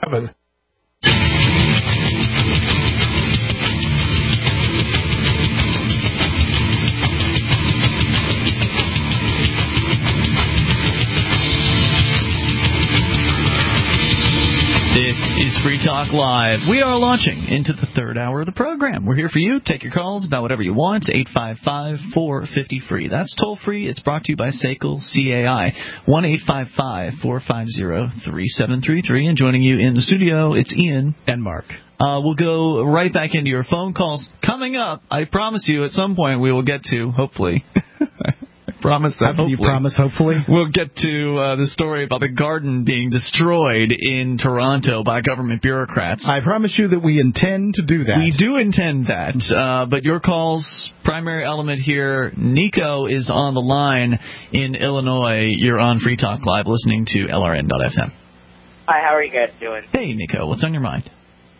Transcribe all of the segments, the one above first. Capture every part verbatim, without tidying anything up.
Heaven. This is Free Talk Live. We are launching into the third hour of the program. We're here for you. Take your calls about whatever you want. eight five five, four five zero, free. That's toll free. It's brought to you by S A C L C A I. one eight five five, four five zero, three seven three three. And joining you in the studio, it's Ian and Mark. Uh, we'll go right back into your phone calls. Coming up, I promise you, at some point we will get to, hopefully... Promise that. Hopefully. You promise, hopefully? We'll get to uh, the story about the garden being destroyed in Toronto by government bureaucrats. I promise you that we intend to do that. We do intend that. Uh, but your call's primary element here, Nico is on the line in Illinois. You're on Free Talk Live listening to L R N dot F M. Hi, how are you guys doing? Hey, Nico. What's on your mind?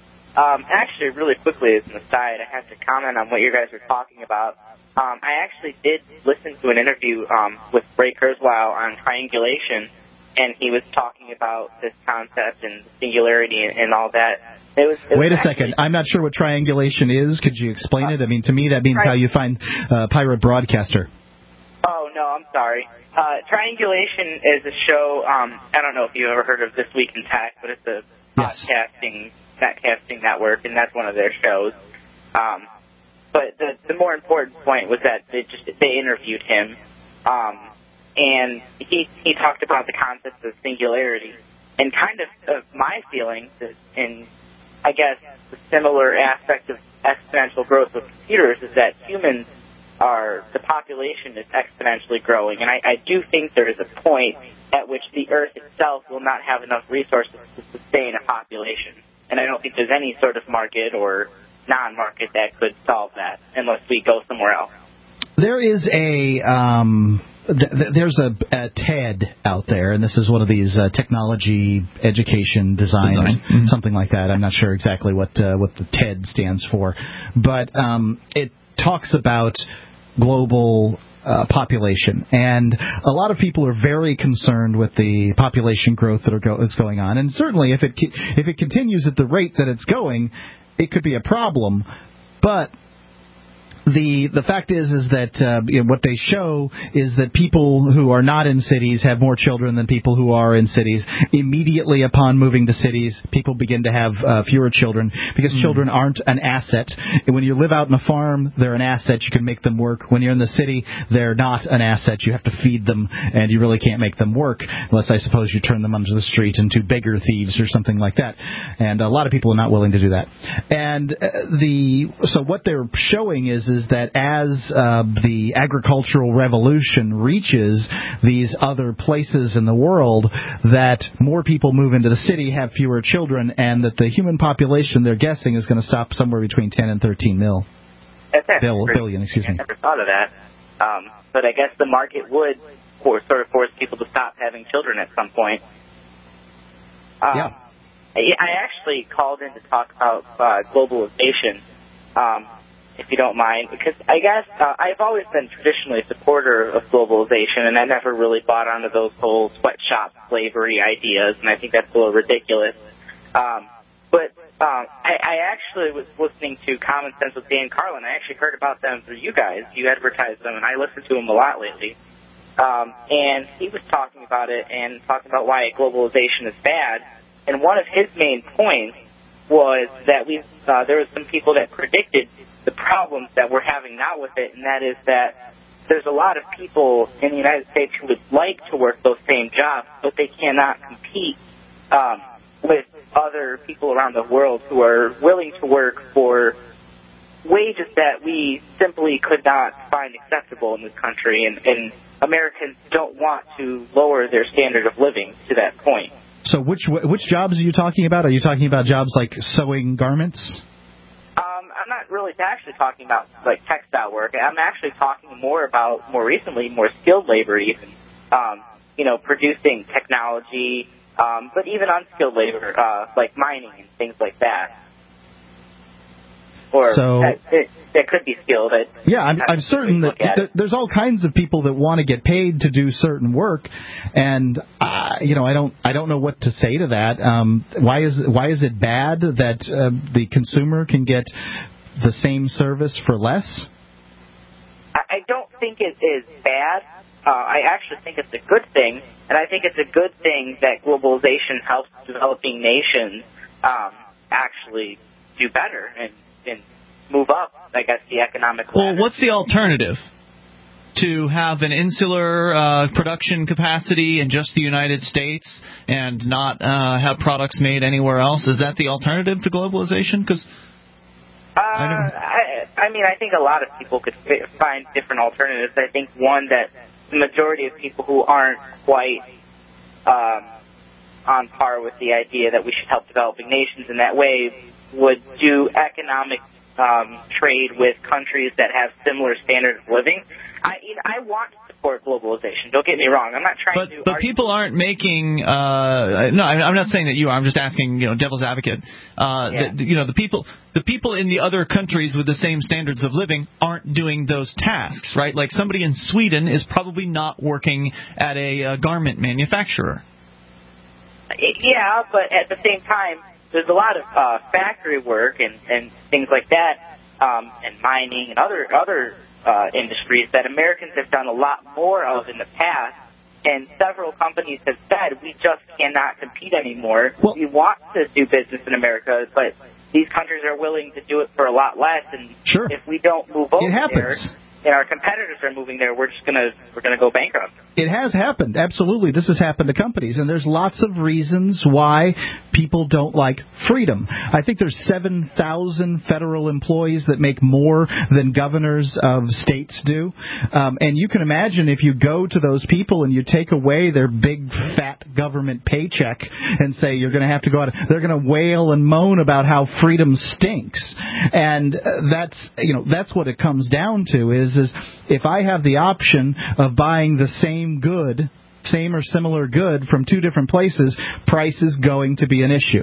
Um, actually, really quickly, as an aside, I have to comment on what you guys were talking about. Um, I actually did listen to an interview um, with Ray Kurzweil on triangulation, and he was talking about this concept and singularity and, and all that. It was, it Wait was a second. I'm not sure what triangulation is. Could you explain uh, it? I mean, to me, that means tri- how you find uh, pirate broadcaster. Oh, no, I'm sorry. Uh, triangulation is a show, um, I don't know if you've ever heard of This Week in Tech, but it's a yes. podcasting, podcasting network, and that's one of their shows. Um But the, the more important point was that they just they interviewed him, um, and he he talked about the concept of singularity, and kind of, of my feelings in, I guess, the similar aspect of exponential growth with computers is that humans are, the population is exponentially growing, and I, I do think there is a point at which the Earth itself will not have enough resources to sustain a population, and I don't think there's any sort of market or non-market that could solve that unless we go somewhere else. There is a um, th- th- there's a, a TED out there, and this is one of these uh, technology education design, design. Mm-hmm. something like that. I'm not sure exactly what uh, what the TED stands for, but um, it talks about global Uh, population, and a lot of people are very concerned with the population growth that are go- is going on, and certainly if it ki- if it continues at the rate that it's going, it could be a problem. But the the fact is is that uh, you know, what they show is that people who are not in cities have more children than people who are in cities. Immediately upon moving to cities, people begin to have uh, fewer children because mm. children aren't an asset. And when you live out in a farm, they're an asset. You can make them work. When you're in the city, they're not an asset. You have to feed them, and you really can't make them work unless, I suppose, you turn them onto the street into beggar thieves or something like that. And a lot of people are not willing to do that. And uh, the so what they're showing is is that as uh, the agricultural revolution reaches these other places in the world, that more people move into the city, have fewer children, and that the human population, they're guessing, is going to stop somewhere between ten and thirteen mil. That's Bill, billion, excuse I me. never thought of that. Um, but I guess the market would for, sort of force people to stop having children at some point. Um, yeah. I, I actually called in to talk about uh, globalization. Um, if you don't mind, because I guess uh, I've always been traditionally a supporter of globalization, and I never really bought onto those whole sweatshop slavery ideas, and I think that's a little ridiculous. Um, but um, I, I actually was listening to Common Sense with Dan Carlin. I actually heard about them through you guys. You advertised them, and I listened to them a lot lately. Um, and he was talking about it and talking about why globalization is bad. And one of his main points was that we uh, there were some people that predicted the problems that we're having now with it, and that is that there's a lot of people in the United States who would like to work those same jobs, but they cannot compete um, with other people around the world who are willing to work for wages that we simply could not find acceptable in this country, and, and Americans don't want to lower their standard of living to that point. So which which jobs are you talking about? Are you talking about jobs like sewing garments? Um, I'm not really actually talking about like textile work. I'm actually talking more about, more recently, more skilled labor even, um, you know, producing technology, um, but even unskilled labor, uh, like mining and things like that. or so, that, that, that could be skilled. At, yeah, I'm, I'm certain that th- there's all kinds of people that want to get paid to do certain work, and uh, you know, I don't, I don't know what to say to that. Um, why is, why is it bad that uh, the consumer can get the same service for less? I, I don't think it is bad. Uh, I actually think it's a good thing, and I think it's a good thing that globalization helps developing nations um, actually do better and, and move up, I guess, the economic ladder. Well, what's the alternative? To have an insular uh, production capacity in just the United States and not uh, have products made anywhere else? Is that the alternative to globalization? Because uh, I, I mean, I think a lot of people could f- find different alternatives. I think one that the majority of people who aren't quite um, on par with the idea that we should help developing nations in that way would do economic um, trade with countries that have similar standards of living. I, you know, I want to support globalization. Don't get me wrong. I'm not trying but, to. But argue. people aren't making. Uh, no, I'm not saying that you are. I'm just asking. You know, devil's advocate. Uh, yeah. the, you know, the people, the people in the other countries with the same standards of living aren't doing those tasks, right? Like somebody in Sweden is probably not working at a uh, garment manufacturer. Yeah, but at the same time, there's a lot of uh, factory work and, and things like that, um, and mining and other other. Uh, industries that Americans have done a lot more of in the past, and several companies have said we just cannot compete anymore. Well, we want to do business in America, but these countries are willing to do it for a lot less, and sure. if we don't move over it happens. there, and our competitors are moving there, we're just gonna we're gonna go bankrupt. It has happened. Absolutely. This has happened to companies, and there's lots of reasons why people don't like freedom. I think there's seven thousand federal employees that make more than governors of states do. Um, and you can imagine if you go to those people and you take away their big, fat government paycheck and say you're going to have to go out, they're going to wail and moan about how freedom stinks. And that's, you know, that's what it comes down to is, is if I have the option of buying the same good, same or similar good from two different places, price is going to be an issue.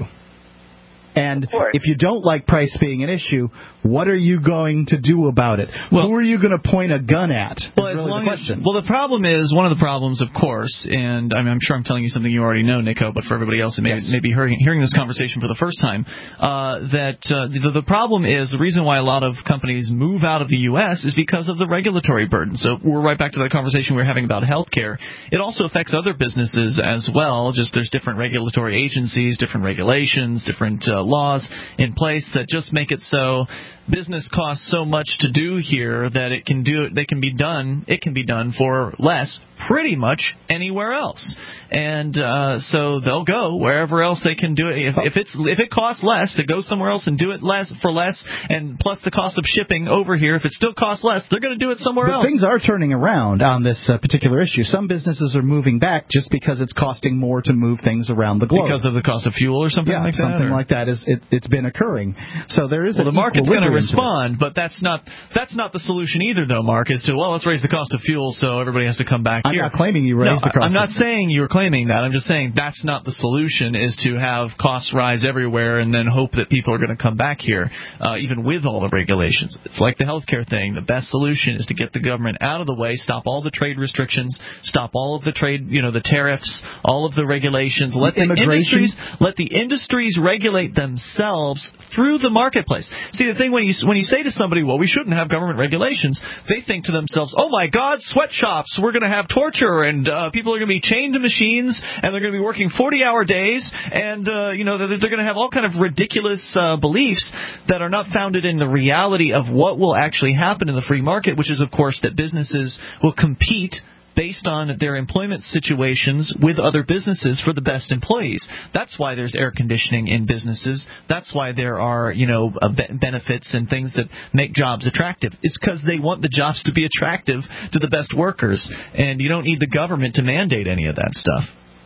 And if you don't like price being an issue, what are you going to do about it? Well, Who are you going to point a gun at? Well, really as long the question. As, well, the problem is, one of the problems, of course, and I mean, I'm sure I'm telling you something you already know, Nico, but for everybody else that may, yes. may be hearing, hearing this conversation for the first time, uh, that uh, the, the problem is, the reason why a lot of companies move out of the U S is because of the regulatory burden. So we're right back to that conversation we were having about healthcare. It also affects other businesses as well, just there's different regulatory agencies, different regulations, different uh, laws in place that just make it so business costs so much to do here that it can do they can be done it can be done for less pretty much anywhere else. And uh, so they'll go wherever else they can do it. If, if it's if it costs less to go somewhere else and do it less for less, and plus the cost of shipping over here, if it still costs less, they're going to do it somewhere but else. Things are turning around on this uh, particular issue. Some businesses are moving back just because it's costing more to move things around the globe. Because of the cost of fuel or something yeah, like that? something or? like that is it, it's been occurring. So there is well, an the market's going to to respond, but that's not that's not the solution either, though, Mark. Is to well, let's raise the cost of fuel so everybody has to come back I'm here. I'm not claiming you raised no, the cost. I'm not saying you're claiming that. I'm just saying that's not the solution. Is to have costs rise everywhere and then hope that people are going to come back here, uh, even with all the regulations. It's like the healthcare thing. The best solution is to get the government out of the way, stop all the trade restrictions, stop all of the trade, you know, the tariffs, all of the regulations. Let the, the industries let the industries regulate themselves through the marketplace. See, the thing when you when you say to somebody, well, we shouldn't have government regulations, they think to themselves, oh my God, sweatshops, we're going to have torture, and uh, people are going to be chained to machines, and they're going to be working forty-hour days, and uh, you know they're, they're going to have all kind of ridiculous uh, beliefs that are not founded in the reality of what will actually happen in the free market, which is, of course, that businesses will compete based on their employment situations with other businesses for the best employees. That's why there's air conditioning in businesses. That's why there are, you know, uh, be- benefits and things that make jobs attractive. It's because they want the jobs to be attractive to the best workers, and you don't need the government to mandate any of that stuff.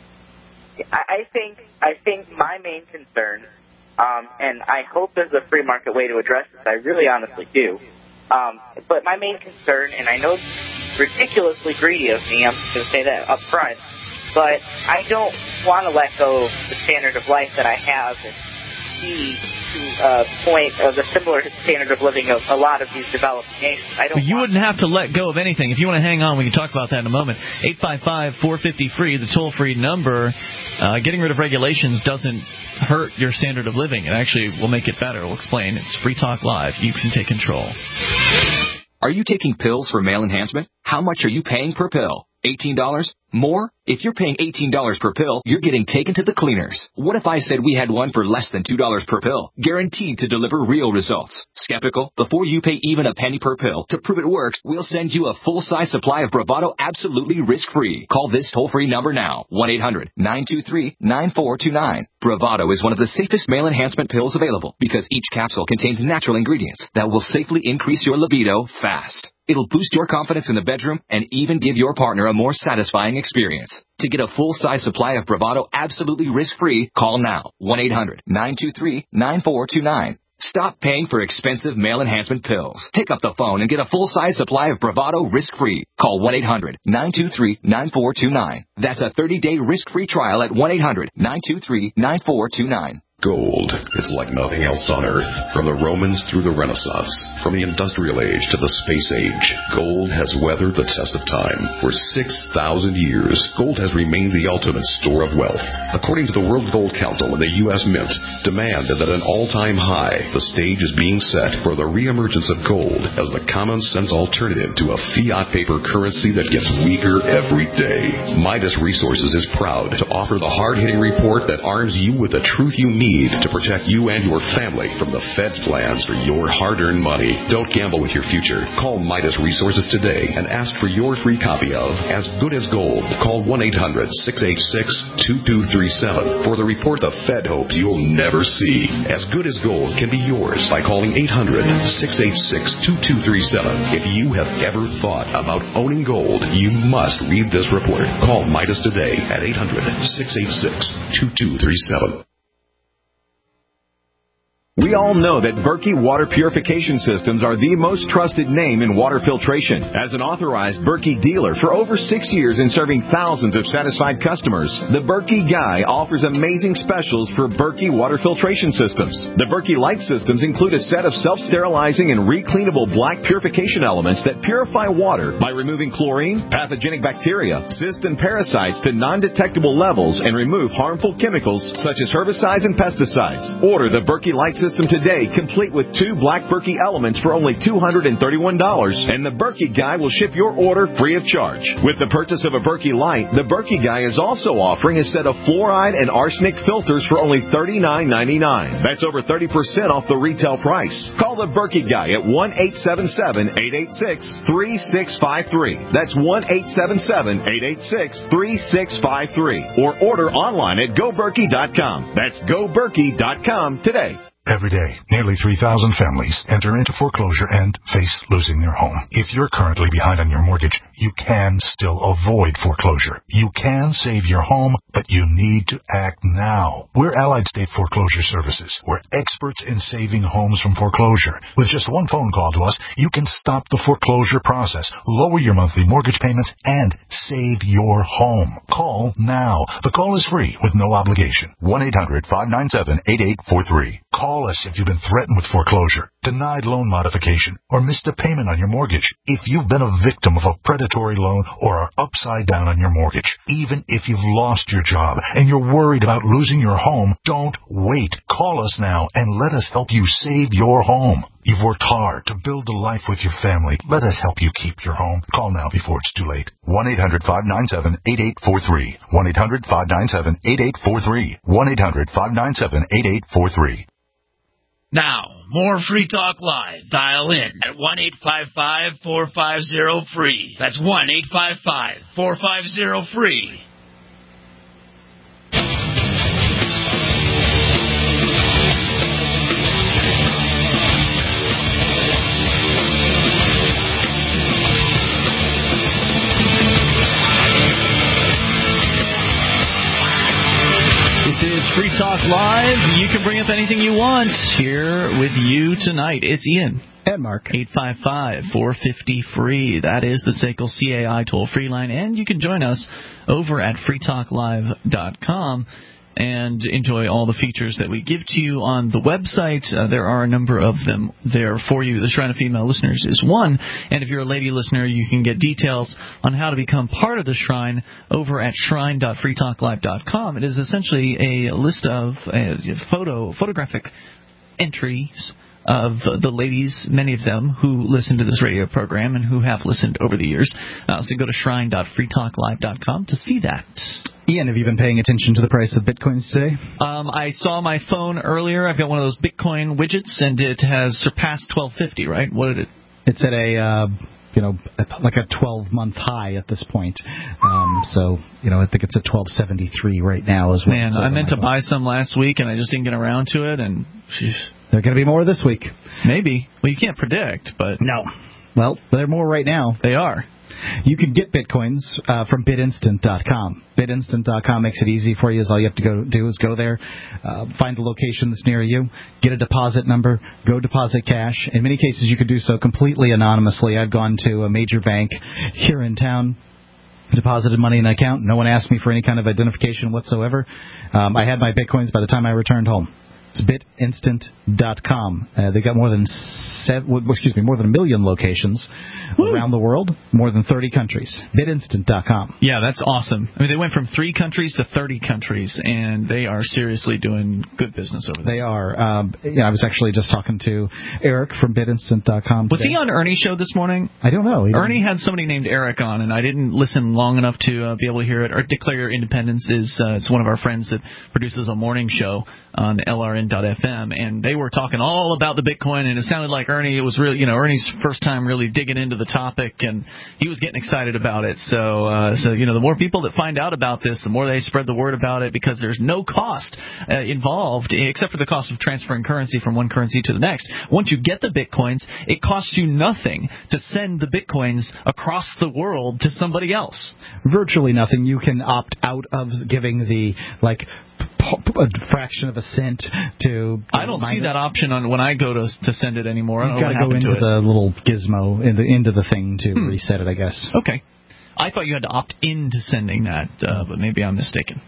I think I think my main concern, um, and I hope there's a free market way to address this. I really honestly do. Um, but my main concern, and I know it's ridiculously greedy of me, I'm just going to say that up front, but I don't want to let go of the standard of life that I have and see to a point of a similar standard of living of a lot of these developed nations. I don't. But you wouldn't have to let go of anything. If you want to hang on, we can talk about that in a moment. eight five five, four five zero, free, the toll-free number. Uh, getting rid of regulations doesn't hurt your standard of living. It actually will make it better. We'll explain. It's Free Talk Live. You can take control. Are you taking pills for male enhancement? How much are you paying per pill? eighteen dollars? More? If you're paying eighteen dollars per pill, you're getting taken to the cleaners. What if I said we had one for less than two dollars per pill, guaranteed to deliver real results? Skeptical? Before you pay even a penny per pill, to prove it works, we'll send you a full-size supply of Bravado absolutely risk-free. Call this toll-free number now, one eight hundred, nine two three, nine four two nine. Bravado is one of the safest male enhancement pills available because each capsule contains natural ingredients that will safely increase your libido fast. It'll boost your confidence in the bedroom and even give your partner a more satisfying experience. To get a full-size supply of Bravado absolutely risk-free, call now, one eight hundred, nine two three, nine four two nine. Stop paying for expensive male enhancement pills. Pick up the phone and get a full-size supply of Bravado risk-free. Call one eight hundred, nine two three, nine four two nine. That's a thirty-day risk-free trial at one eight hundred, nine two three, nine four two nine. Gold. It's like nothing else on Earth. From the Romans through the Renaissance, from the Industrial Age to the Space Age, gold has weathered the test of time. For six thousand years, gold has remained the ultimate store of wealth. According to the World Gold Council and the U S Mint, demand is at an all-time high. The stage is being set for the reemergence of gold as the common-sense alternative to a fiat paper currency that gets weaker every day. Midas Resources is proud to offer the hard-hitting report that arms you with the truth you need to protect you and your family from the Fed's plans for your hard-earned money. Don't gamble with your future. Call Midas Resources today and ask for your free copy of As Good as Gold. Call one eight hundred, six eight six, two two three seven for the report the Fed hopes you'll never see. As Good as Gold can be yours by calling eight hundred, six eight six, two two three seven. If you have ever thought about owning gold, you must read this report. Call Midas today at eight hundred, six eight six, two two three seven. We all know that Berkey Water Purification Systems are the most trusted name in water filtration. As an authorized Berkey dealer for over six years and serving thousands of satisfied customers, the Berkey Guy offers amazing specials for Berkey Water Filtration Systems. The Berkey Light Systems include a set of self-sterilizing and recleanable black purification elements that purify water by removing chlorine, pathogenic bacteria, cysts, and parasites to non-detectable levels and remove harmful chemicals such as herbicides and pesticides. Order the Berkey Light Systems today, complete with two black Berkey elements for only two hundred thirty-one dollars, and the Berkey Guy will ship your order free of charge. With the purchase of a Berkey Light, the Berkey Guy is also offering a set of fluoride and arsenic filters for only thirty-nine ninety-nine. That's over thirty percent off the retail price. Call the Berkey Guy at one eight seven seven, eight eight six, three six five three. That's one eight seven seven, eight eight six, three six five three. Or order online at go berkey dot com. That's go berkey dot com today. Every day, nearly three thousand families enter into foreclosure and face losing their home. If you're currently behind on your mortgage, you can still avoid foreclosure. You can save your home, but you need to act now. We're Allied State Foreclosure Services. We're experts in saving homes from foreclosure. With just one phone call to us, you can stop the foreclosure process, lower your monthly mortgage payments, and save your home. Call now. The call is free with no obligation. one eight hundred, five nine seven, eight eight four three. Call us if you've been threatened with foreclosure, denied loan modification, or missed a payment on your mortgage. If you've been a victim of a predatory loan or are upside down on your mortgage, even if you've lost your job and you're worried about losing your home, don't wait. Call us now and let us help you save your home. You've worked hard to build a life with your family. Let us help you keep your home. Call now before it's too late. one eight hundred, five nine seven, eight eight four three. one eight hundred, five nine seven, eight eight four three. one eight hundred, five nine seven, eight eight four three. Now, more Free Talk Live. Dial in at one eight five five, four five zero, free. That's one eight five five, four five zero, free. Free Talk Live. You can bring up anything you want here with you tonight. It's Ian. And Mark. eight five five, four five zero, free. That is the S A C L C A I toll-free line. And you can join us over at free talk live dot com. and enjoy all the features that we give to you on the website. Uh, there are a number of them there for you. The Shrine of Female Listeners is one, and if you're a lady listener, you can get details on how to become part of the Shrine over at shrine dot free talk live dot com. It is essentially a list of uh, photo photographic entries of the ladies, many of them, who listen to this radio program and who have listened over the years. Uh, so go to shrine dot free talk live dot com to see that. Ian, have you been paying attention to the price of Bitcoins today? Um, I saw my phone earlier. I've got one of those Bitcoin widgets, and it has surpassed twelve fifty, right? What did it? It's at a... Uh you know, like a twelve-month high at this point. Um, so, you know, I think it's at twelve seventy-three right now as well. Man, I meant to phone. buy some last week, and I just didn't get around to it, and... Sheesh. There are going to be more this week. Maybe. Well, you can't predict, but... No. Well, there are more right now. They are. You can get Bitcoins uh, from bit instant dot com. bit instant dot com makes it easy for you. All you have to go do is go there, uh, find a location that's near you, get a deposit number, go deposit cash. In many cases, you could do so completely anonymously. I've gone to a major bank here in town, deposited money in an account. No one asked me for any kind of identification whatsoever. Um, I had my Bitcoins by the time I returned home. It's bit instant dot com. Uh, they got more than seven, excuse me, more than a million locations Woo. around the world, more than thirty countries. bit instant dot com. Yeah, that's awesome. I mean, they went from three countries to thirty countries, and they are seriously doing good business over there. They are. Um, yeah, I was actually just talking to Eric from bit instant dot com today. Was he on Ernie's show this morning? I don't know. Ernie had somebody named Eric on, and I didn't listen long enough to uh, be able to hear it. Or Declare Your Independence is uh, it's one of our friends that produces a morning show on L R N dot F M, and they were talking all about the Bitcoin, and it sounded like Ernie, it was really, you know, Ernie's first time really digging into the topic, and he was getting excited about it. So, uh, so you know, the more people that find out about this, the more they spread the word about it, because there's no cost uh, involved, except for the cost of transferring currency from one currency to the next. Once you get the Bitcoins, it costs you nothing to send the Bitcoins across the world to somebody else. Virtually nothing. You can opt out of giving the, like, a fraction of a cent to... I don't see that option on when I go to to send it anymore. You've got to go into the little gizmo, in the, into the thing to hmm. reset it, I guess. Okay. I thought you had to opt into sending that, uh, but maybe I'm mistaken.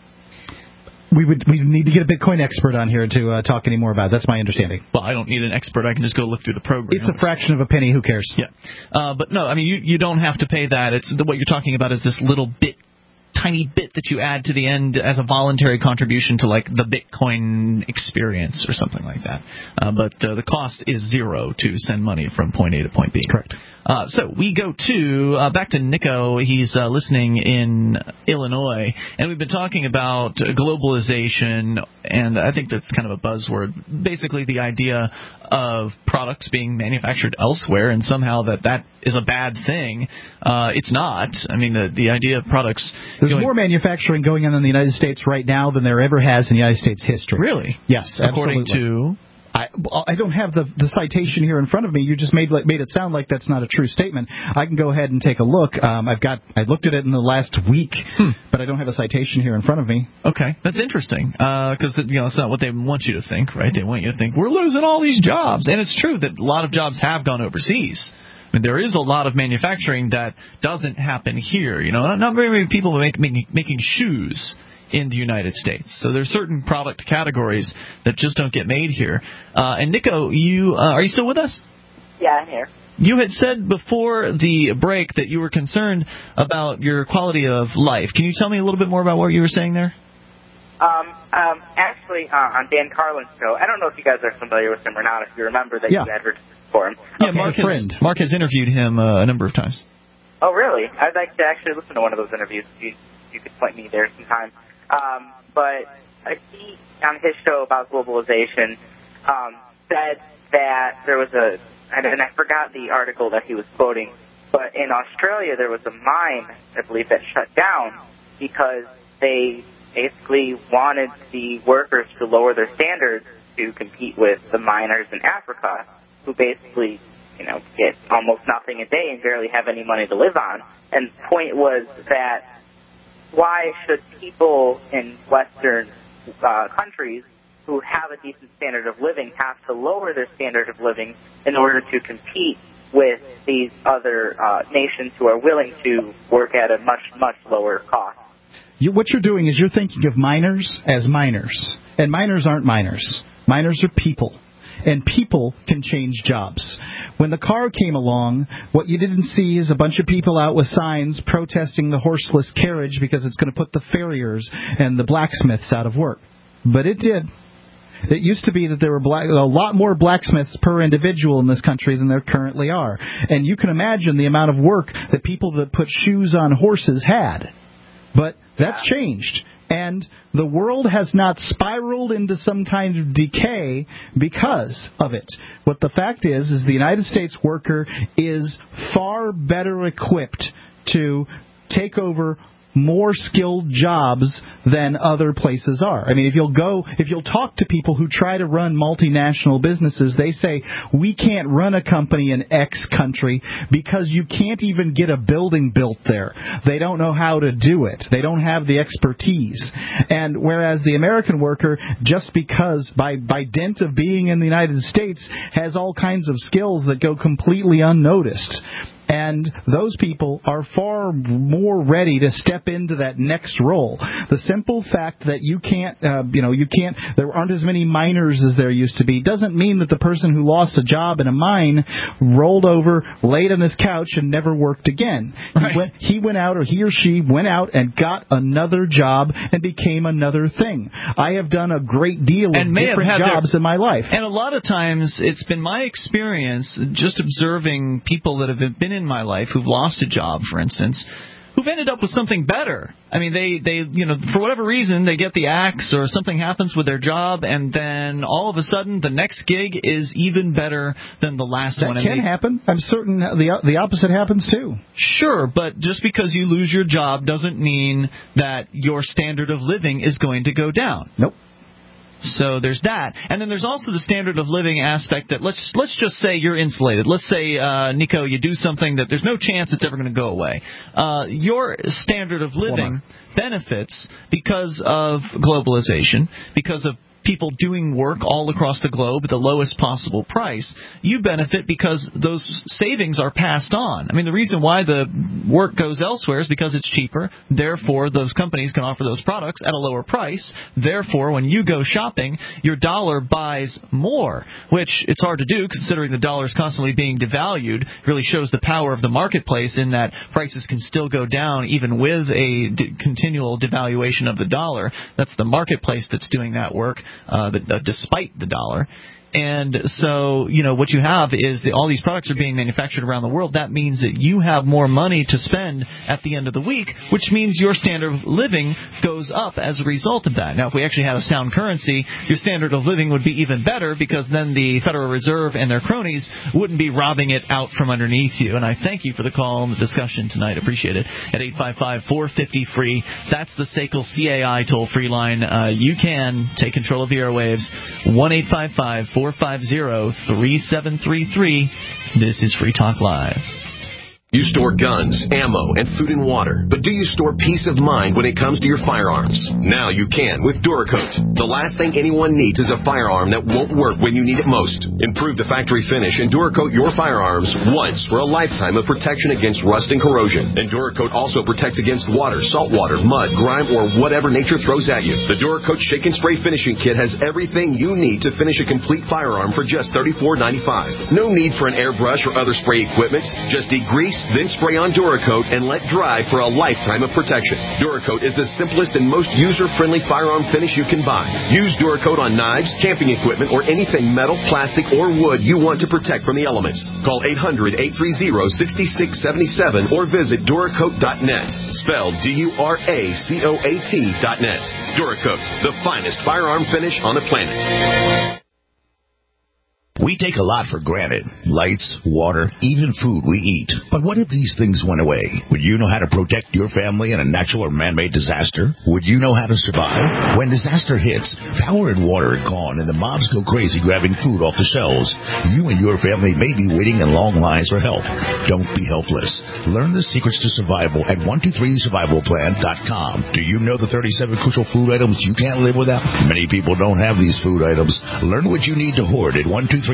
We would we need to get a Bitcoin expert on here to uh, talk any more about it. That's my understanding. Well, I don't need an expert. I can just go look through the program. It's a fraction of a penny. Who cares? Yeah. Uh, but no, I mean, you, you don't have to pay that. It's the, what you're talking about is this little bit tiny bit that you add to the end as a voluntary contribution to, like, the Bitcoin experience or something like that. Uh, but uh, the cost is zero to send money from point A to point B. Correct. Uh, so we go to uh, back to Nico. He's uh, listening in Illinois, and we've been talking about globalization, and I think that's kind of a buzzword. Basically, the idea of products being manufactured elsewhere, and somehow that that is a bad thing. Uh, it's not. I mean, the the idea of products. There's going, more manufacturing going on in the United States right now than there ever has in United States history. Really? Yes, according absolutely. to. I, I don't have the, the citation here in front of me. You just made made it sound like that's not a true statement. I can go ahead and take a look. Um, I've got I looked at it in the last week, hmm. but I don't have a citation here in front of me. Okay, that's interesting because uh, you know it's not what they want you to think, right? They want you to think we're losing all these jobs, and it's true that a lot of jobs have gone overseas. I mean, there is a lot of manufacturing that doesn't happen here. You know, not, not very many people make, making making shoes in the United States. So there's certain product categories that just don't get made here. Uh, and Nico, you uh, are you still with us? Yeah, I'm here. You had said before the break that you were concerned about your quality of life. Can you tell me a little bit more about what you were saying there? Um, um, actually, uh, on Dan Carlin's show, I don't know if you guys are familiar with him or not, if you remember that yeah. you advertised for him. Yeah, okay. Mark, has, Mark has interviewed him uh, a number of times. Oh, really? I'd like to actually listen to one of those interviews. You, you could point me there sometime. Um, but uh, he, on his show about globalization, um, said that there was a, and I forgot the article that he was quoting, but in Australia there was a mine, I believe, that shut down because they basically wanted the workers to lower their standards to compete with the miners in Africa, who basically, you know, get almost nothing a day and barely have any money to live on. And the point was that why should people in Western uh, countries who have a decent standard of living have to lower their standard of living in order to compete with these other uh, nations who are willing to work at a much, much lower cost? you, what you're doing is you're thinking of miners as miners. And miners aren't miners. Miners are people. And people can change jobs. When the car came along, what you didn't see is a bunch of people out with signs protesting the horseless carriage because it's going to put the farriers and the blacksmiths out of work. But it did. It used to be that there were black, a lot more blacksmiths per individual in this country than there currently are. And you can imagine the amount of work that people that put shoes on horses had. But that's changed. And the world has not spiraled into some kind of decay because of it. What the fact is, is the United States worker is far better equipped to take over more skilled jobs than other places are. I mean, if you'll go, if you'll talk to people who try to run multinational businesses, they say, we can't run a company in X country because you can't even get a building built there. They don't know how to do it. They don't have the expertise. And whereas the American worker, just because by, by dint of being in the United States, has all kinds of skills that go completely unnoticed. And those people are far more ready to step into that next role. The simple fact that you can't, uh, you know, you can't, there aren't as many miners as there used to be doesn't mean that the person who lost a job in a mine rolled over, laid on his couch, and never worked again. Right. He went, he went out, or he or she went out and got another job and became another thing. I have done a great deal of different jobs their, in my life. And a lot of times it's been my experience just observing people that have been in in my life who've lost a job, for instance, who've ended up with something better. I mean, they, they, you know, for whatever reason, they get the axe or something happens with their job, and then all of a sudden the next gig is even better than the last that one. That can they, happen. I'm certain the the opposite happens too. Sure, but just because you lose your job doesn't mean that your standard of living is going to go down. Nope. So there's that. And then there's also the standard of living aspect that let's let's just say you're insulated. Let's say, uh, Nico, you do something that there's no chance it's ever going to go away. Uh, your standard of living benefits because of globalization, because of people doing work all across the globe at the lowest possible price. You benefit because those savings are passed on. I mean, the reason why the work goes elsewhere is because it's cheaper. Therefore, those companies can offer those products at a lower price. Therefore, when you go shopping, your dollar buys more, which it's hard to do considering the dollar is constantly being devalued. It really shows the power of the marketplace in that prices can still go down even with a d- continual devaluation of the dollar. That's the marketplace that's doing that work. Uh, the, uh, despite the dollar. And so, you know, what you have is that all these products are being manufactured around the world. That means that you have more money to spend at the end of the week, which means your standard of living goes up as a result of that. Now, if we actually had a sound currency, your standard of living would be even better because then the Federal Reserve and their cronies wouldn't be robbing it out from underneath you. And I thank you for the call and the discussion tonight. Appreciate it. At eight five five, four five zero, free. That's the S A C L C A I toll-free line. Uh, you can take control of the airwaves. one eight five five, four five zero, three seven three three. This is Free Talk Live. You store guns, ammo, and food and water, but do you store peace of mind when it comes to your firearms? Now you can with Duracoat. The last thing anyone needs is a firearm that won't work when you need it most. Improve the factory finish and Duracoat your firearms once for a lifetime of protection against rust and corrosion. And Duracoat also protects against water, salt water, mud, grime, or whatever nature throws at you. The Duracoat Shake and Spray Finishing Kit has everything you need to finish a complete firearm for just thirty-four ninety-five. No need for an airbrush or other spray equipment. Just degrease, then spray on Duracoat and let dry for a lifetime of protection. Duracoat is the simplest and most user-friendly firearm finish you can buy. Use Duracoat on knives, camping equipment, or anything metal, plastic, or wood you want to protect from the elements. Call eight hundred, eight three zero, six six seven seven or visit Duracoat dot net. Spelled D U R A C O A T dot net. Duracoat, the finest firearm finish on the planet. We take a lot for granted. Lights, water, even food we eat. But what if these things went away? Would you know how to protect your family in a natural or man-made disaster? Would you know how to survive? When disaster hits, power and water are gone and the mobs go crazy grabbing food off the shelves. You and your family may be waiting in long lines for help. Don't be helpless. Learn the secrets to survival at one two three survival plan dot com. Do you know the thirty-seven crucial food items you can't live without? Many people don't have these food items. Learn what you need to hoard at one two three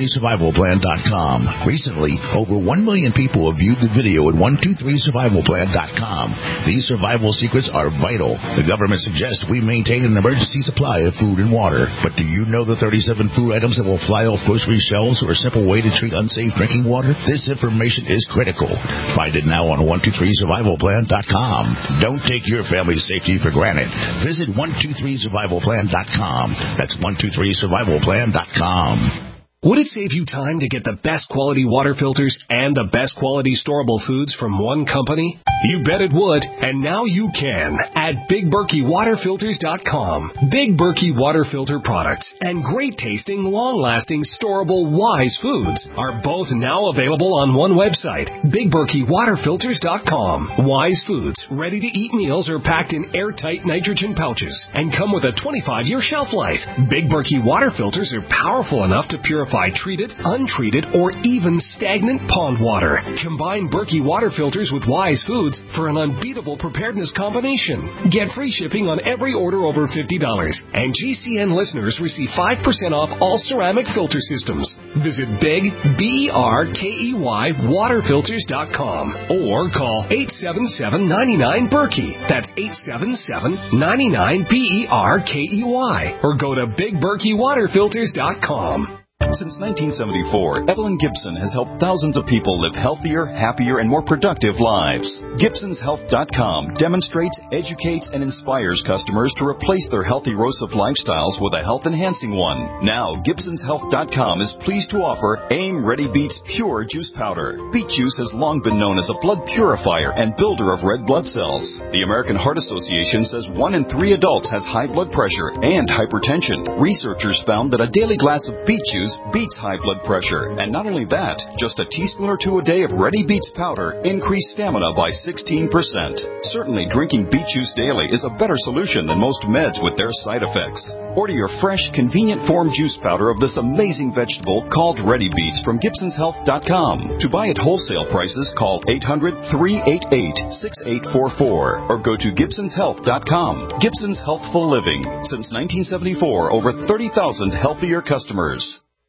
three survival plan dot com. Recently, over one million people have viewed the video at one two three survival plan dot com. These survival secrets are vital. The government suggests we maintain an emergency supply of food and water. But do you know the thirty-seven food items that will fly off grocery shelves or a simple way to treat unsafe drinking water? This information is critical. Find it now on one two three survival plan dot com. Don't take your family's safety for granted. Visit one two three survival plan dot com. That's one two three survival plan dot com. Would it save you time to get the best quality water filters and the best quality storable foods from one company? You bet it would, and now you can at Big Berkey Water Filters dot com. Big Berkey Water Filter products and great tasting, long-lasting, storable Wise foods are both now available on one website, Big Berkey Water Filters dot com. Wise foods, ready-to-eat meals are packed in airtight nitrogen pouches and come with a twenty-five year shelf life. Big Berkey Water Filters are powerful enough to purify treated, untreated, or even stagnant pond water. Combine Berkey water filters with Wise Foods for an unbeatable preparedness combination. Get free shipping on every order over fifty dollars. And G C N listeners receive five percent off all ceramic filter systems. Visit Big, B E R K E Y, water filters dot com or call eight seven seven, nine nine, Berkey. That's eight seven seven, nine nine, B E R K E Y. Or go to Big Berkey Water Filters dot com. Since nineteen seventy-four, Evelyn Gibson has helped thousands of people live healthier, happier, and more productive lives. Gibsons Health dot com demonstrates, educates, and inspires customers to replace their healthy erosive lifestyles with a health-enhancing one. Now, Gibsons Health dot com is pleased to offer AIM Ready Beets Pure Juice Powder. Beet juice has long been known as a blood purifier and builder of red blood cells. The American Heart Association says one in three adults has high blood pressure and hypertension. Researchers found that a daily glass of beet juice beats high blood pressure. And not only that, just a teaspoon or two a day of Ready Beets powder increased stamina by sixteen percent. Certainly, drinking beet juice daily is a better solution than most meds with their side effects. Order your fresh, convenient form juice powder of this amazing vegetable called Ready Beets from Gibsons Health dot com. To buy at wholesale prices, call eight hundred, three eight eight, six eight four four or go to Gibsons Health dot com. Gibsons Healthful Living. Since nineteen seventy-four, over thirty thousand healthier customers.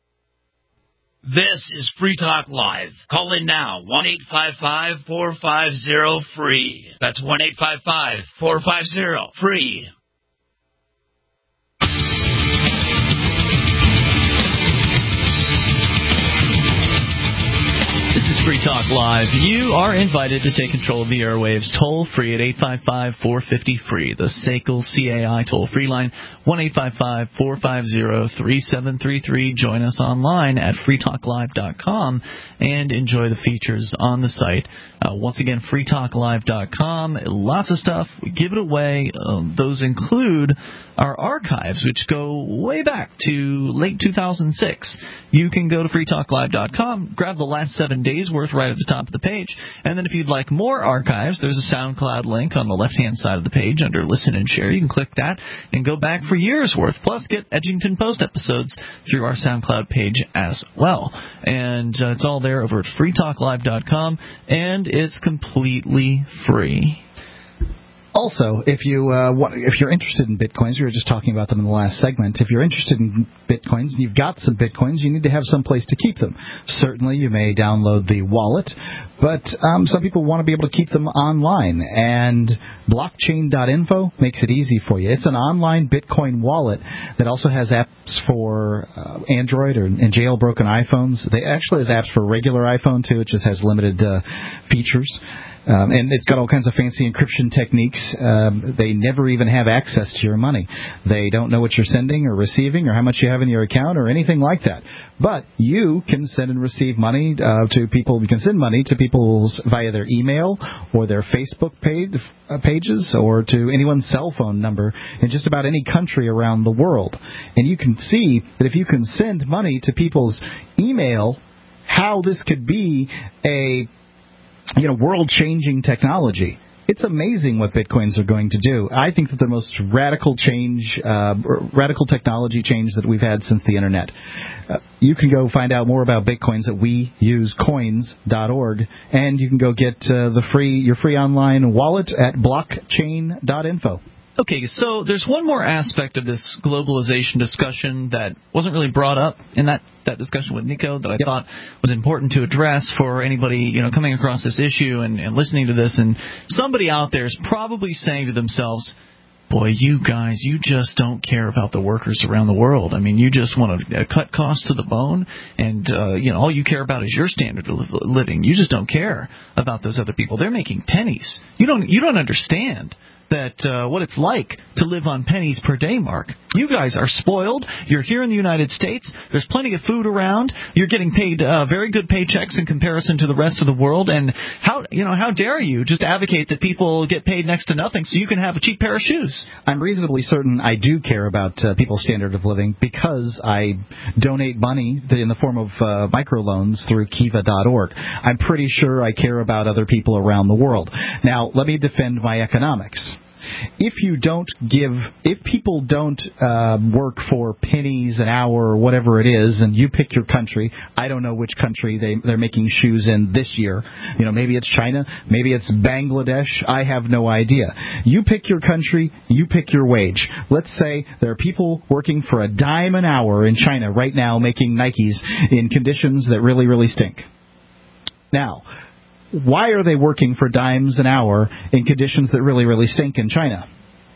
This is Free Talk Live. Call in now, one eight five five, four five zero, free. That's one eight five five, four five zero, free. This is Free Talk Live. You are invited to take control of the airwaves toll-free at eight five five, four five zero, free. The S A C L C A I toll-free line, one eight five five, four five zero, three seven three three. Join us online at free talk live dot com and enjoy the features on the site. Uh, once again, free talk live dot com. Lots of stuff. We give it away. Um, those include our archives, which go way back to late two thousand six. You can go to free talk live dot com, grab the last seven days worth right at the top of the page, and then if you'd like more archives, there's a SoundCloud link on the left-hand side of the page under Listen and Share. You can click that and go back for years worth, plus get Edgington Post episodes through our SoundCloud page as well. And uh, it's all there over at free talk live dot com, and it's completely free. Also, if you uh, want, if you're interested in bitcoins, we were just talking about them in the last segment. If you're interested in bitcoins and you've got some bitcoins, you need to have some place to keep them. Certainly, you may download the wallet, but um, some people want to be able to keep them online, and blockchain dot info makes it easy for you. It's an online Bitcoin wallet that also has apps for uh, Android or and jailbroken iPhones. They actually has apps for regular iPhone too. It just has limited uh, features. Um, and it's got all kinds of fancy encryption techniques. Um, they never even have access to your money. They don't know what you're sending or receiving or how much you have in your account or anything like that. But you can send and receive money uh, to people. You can send money to people via their email or their Facebook page, uh, pages or to anyone's cell phone number in just about any country around the world. And you can see that if you can send money to people's email, how this could be a you know, world-changing technology. It's amazing what bitcoins are going to do. I think that the most radical change, uh, radical technology change that we've had since the Internet. Uh, you can go find out more about bitcoins at we use coins dot org, and you can go get uh, the free your free online wallet at blockchain dot info. Okay, so there's one more aspect of this globalization discussion that wasn't really brought up in that, that discussion with Nico that I yep. thought was important to address for anybody, you know, coming across this issue and, and listening to this. And somebody out there is probably saying to themselves, boy, you guys, you just don't care about the workers around the world. I mean, you just want to uh, cut costs to the bone, and uh, you know, all you care about is your standard of living. You just don't care about those other people. They're making pennies. You don't, you don't understand that uh, what it's like to live on pennies per day, Mark. You guys are spoiled. You're here in the United States. There's plenty of food around. You're getting paid uh, very good paychecks in comparison to the rest of the world. And how you know how dare you just advocate that people get paid next to nothing so you can have a cheap pair of shoes? I'm reasonably certain I do care about uh, people's standard of living because I donate money in the form of uh, microloans through kiva dot org. I'm pretty sure I care about other people around the world. Now, let me defend my economics. If you don't give, if people don't uh, work for pennies an hour or whatever it is, and you pick your country, I don't know which country they, they're making shoes in this year. You know, maybe it's China, maybe it's Bangladesh. I have no idea. You pick your country, you pick your wage. Let's say there are people working for a dime an hour in China right now making Nikes in conditions that really, really stink. Now, why are they working for dimes an hour in conditions that really, really stink in China?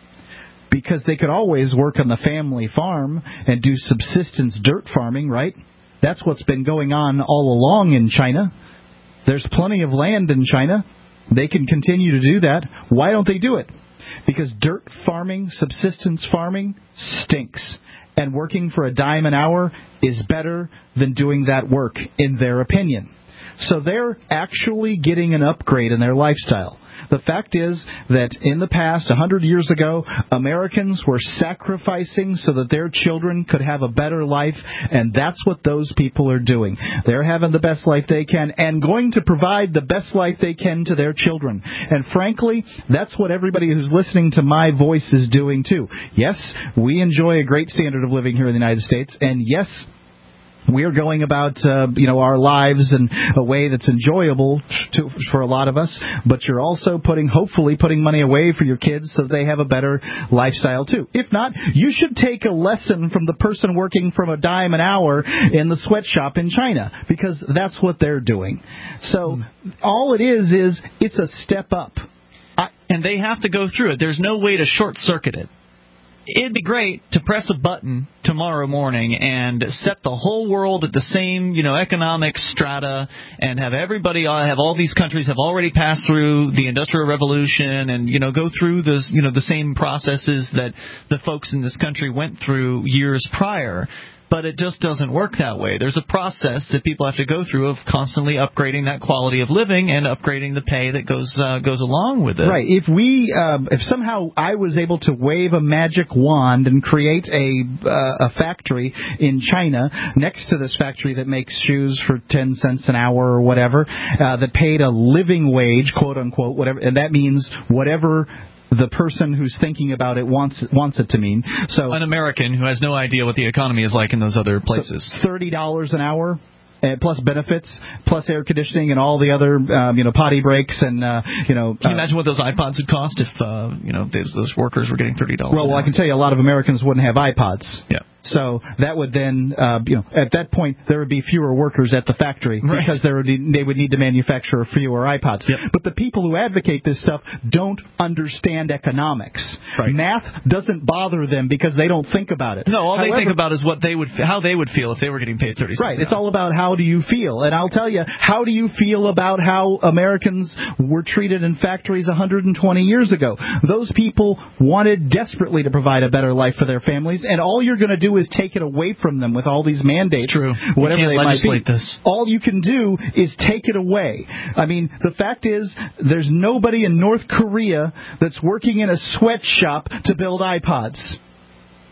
Because they could always work on the family farm and do subsistence dirt farming, right? That's what's been going on all along in China. There's plenty of land in China. They can continue to do that. Why don't they do it? Because dirt farming, subsistence farming, stinks. And working for a dime an hour is better than doing that work, in their opinion. So they're actually getting an upgrade in their lifestyle. The fact is that in the past, one hundred years ago, Americans were sacrificing so that their children could have a better life, and that's what those people are doing. They're having the best life they can and going to provide the best life they can to their children. And frankly, that's what everybody who's listening to my voice is doing too. Yes, we enjoy a great standard of living here in the United States, and yes, we are going about, uh, you know, our lives in a way that's enjoyable to, for a lot of us, but you're also putting, hopefully, putting money away for your kids so they have a better lifestyle, too. If not, you should take a lesson from the person working from a dime an hour in the sweatshop in China, because that's what they're doing. So all it is is it's a step up. I, and they have to go through it. There's no way to short-circuit it. It'd be great to press a button tomorrow morning and set the whole world at the same, you know, economic strata, and have everybody, have all these countries have already passed through the Industrial Revolution, and, you know, go through this, you know, the same processes that the folks in this country went through years prior. But it just doesn't work that way. There's a process that people have to go through of constantly upgrading that quality of living and upgrading the pay that goes uh, goes along with it. Right. If we, uh, if somehow I was able to wave a magic wand and create a uh, a factory in China next to this factory that makes shoes for ten cents an hour or whatever, uh, that paid a living wage, quote unquote, whatever, and that means whatever the person who's thinking about it wants wants it to mean. So an American who has no idea what the economy is like in those other places. So thirty dollars an hour. Uh, plus benefits, plus air conditioning, and all the other, um, you know, potty breaks, and uh, you know. Can you uh, imagine what those iPods would cost if, uh, you know, those, those workers were getting thirty dollars? Well, well I can tell you, a lot of Americans wouldn't have iPods. Yeah. So that would then, uh, you know, at that point there would be fewer workers at the factory right. because there would be, they would need to manufacture fewer iPods. Yep. But the people who advocate this stuff don't understand economics. Right. Math doesn't bother them because they don't think about it. No, all However, they think about is what they would, how they would feel if they were getting paid thirty cents. Right. It's all about how do you feel, and I'll tell you, how do you feel about how Americans were treated in factories one hundred twenty years ago? Those people wanted desperately to provide a better life for their families, and all you're going to do is take it away from them with all these mandates. It's true. Whatever you can't they legislate might be. This. All you can do is take it away. I mean, the fact is, there's nobody in North Korea that's working in a sweatshop to build iPods.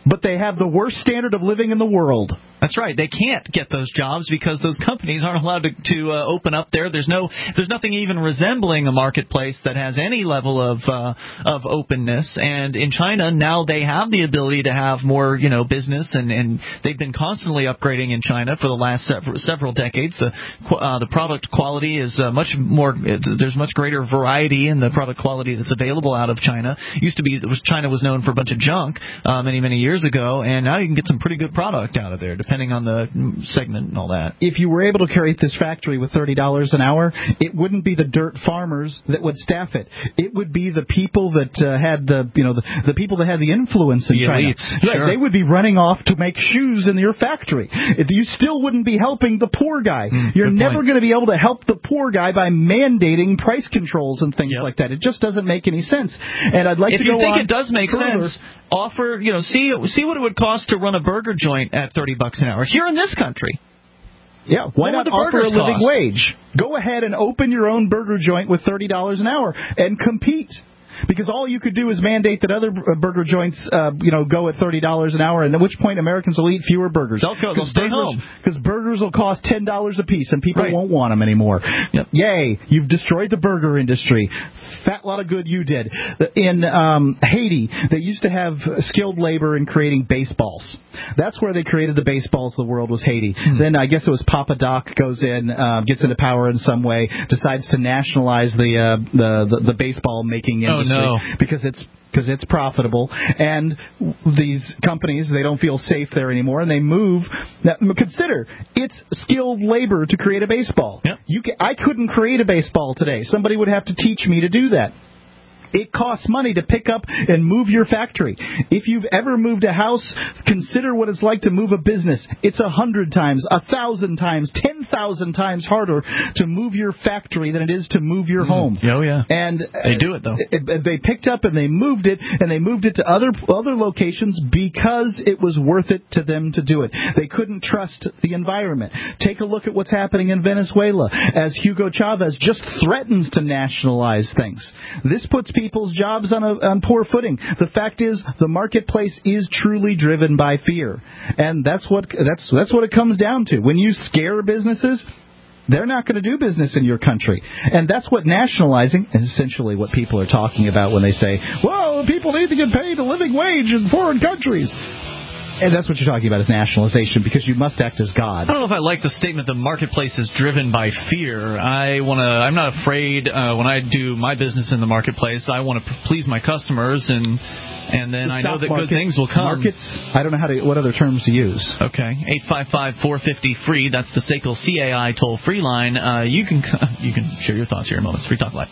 but they have the worst standard of living in the world. That's right. They can't get those jobs because those companies aren't allowed to, to uh, open up there. There's no, there's nothing even resembling a marketplace that has any level of uh, of openness. And in China now they have the ability to have more, you know, business, and, and they've been constantly upgrading in China for the last several, several decades. The uh, the product quality is uh, much more. There's much greater variety in the product quality that's available out of China. It used to be that China was known for a bunch of junk uh, many many years ago, and now you can get some pretty good product out of there, depending on the segment and all that. If you were able to create this factory with thirty dollars an hour, it wouldn't be the dirt farmers that would staff it. It would be the people that uh, had the, you know, the, the people that had the influence in the China. Elites, right, sure. They would be running off to make shoes in your factory. You still wouldn't be helping the poor guy. Mm, You're never point. going to be able to help the poor guy by mandating price controls and things yep. like that. It just doesn't make any sense. And I'd like if to you go think on it does make further. sense, offer, you know, see see what it would cost to run a burger joint at thirty bucks an hour here in this country. Yeah, why what not would the offer a burgers living cost? wage? Go ahead and open your own burger joint with thirty dollars an hour and compete. Because all you could do is mandate that other burger joints, uh, you know, go at thirty dollars an hour, and at which point Americans will eat fewer burgers. They'll go, they'll stay burgers, home. Because burgers will cost ten dollars a piece, and people right. won't want them anymore. Yep. Yay, you've destroyed the burger industry. Fat lot of good you did. In um, Haiti, they used to have skilled labor in creating baseballs. That's where they created the baseballs of the world, was Haiti. Hmm. Then I guess it was Papa Doc goes in, uh, gets into power in some way, decides to nationalize the uh, the, the the baseball making industry. Oh, no. Because it's because it's profitable, and these companies, they don't feel safe there anymore, and they move. Now, consider, it's skilled labor to create a baseball. Yep. You can, I couldn't create a baseball today. Somebody would have to teach me to do that. It costs money to pick up and move your factory. If you've ever moved a house, consider what it's like to move a business. It's a hundred times, a thousand times, ten thousand times harder to move your factory than it is to move your mm. home. Oh, yeah. And they do it, though. It, it, they picked up and they moved it, and they moved it to other other locations because it was worth it to them to do it. They couldn't trust the environment. Take a look at what's happening in Venezuela as Hugo Chavez just threatens to nationalize things. This puts people's jobs on a on poor footing. The fact is, the marketplace is truly driven by fear, and that's what that's that's what it comes down to. When you scare businesses, they're not going to do business in your country, and that's what nationalizing is essentially what people are talking about when they say, "Well, people need to get paid a living wage in foreign countries." And that's what you're talking about, is nationalization, because you must act as God. I don't know if I like the statement the marketplace is driven by fear. I want to. I'm not afraid uh, when I do my business in the marketplace. I want to please my customers, and and then the I know that market, good things will come. Markets. I don't know how to. What other terms to use? Okay, eight five five, four five zero, free. That's the S A C L C A I toll free line. Uh, you can you can share your thoughts here in a moment. It's Free Talk Live.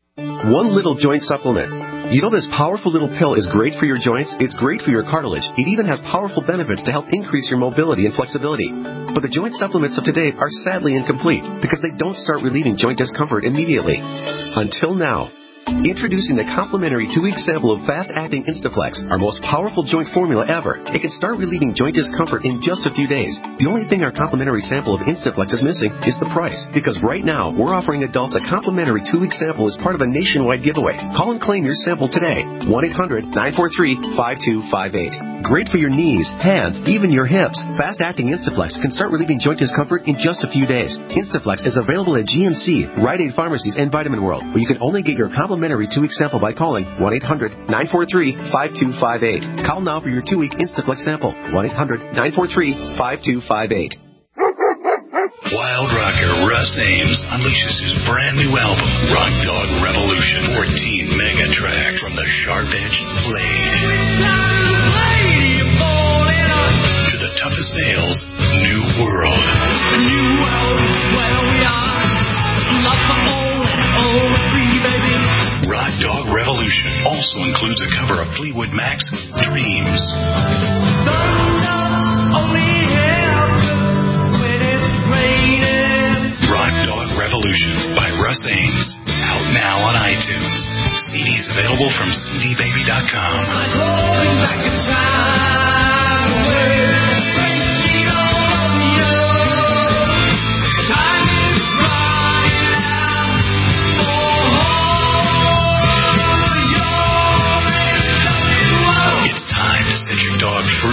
One little joint supplement. You know this powerful little pill is great for your joints? It's great for your cartilage. It even has powerful benefits to help increase your mobility and flexibility. But the joint supplements of today are sadly incomplete because they don't start relieving joint discomfort immediately. Until now. Introducing the complimentary two-week sample of fast-acting Instaflex, our most powerful joint formula ever. It can start relieving joint discomfort in just a few days. The only thing our complimentary sample of Instaflex is missing is the price. Because right now, we're offering adults a complimentary two-week sample as part of a nationwide giveaway. Call and claim your sample today. one eight hundred, nine four three, five two five eight. Great for your knees, hands, even your hips. Fast-acting Instaflex can start relieving joint discomfort in just a few days. Instaflex is available at G N C, Rite Aid Pharmacies, and Vitamin World, where you can only get your complimentary two-week sample by calling one eight hundred, nine four three, five two five eight. Call now for your two-week Instaflex sample. one eight hundred, nine four three, five two five eight. Wild rocker Russ Ames unleashes his brand new album, Rock Dog Revolution. fourteen mega tracks from the sharp-edged blade to the toughest nails, New World. New world where we are. Love for all and all free, baby. Rock Dog Revolution also includes a cover of Fleetwood Mac's Dreams. Rock Dog Revolution by Russ Ames. Out now on iTunes. C Ds available from C D baby dot com. It's time to set your dog free.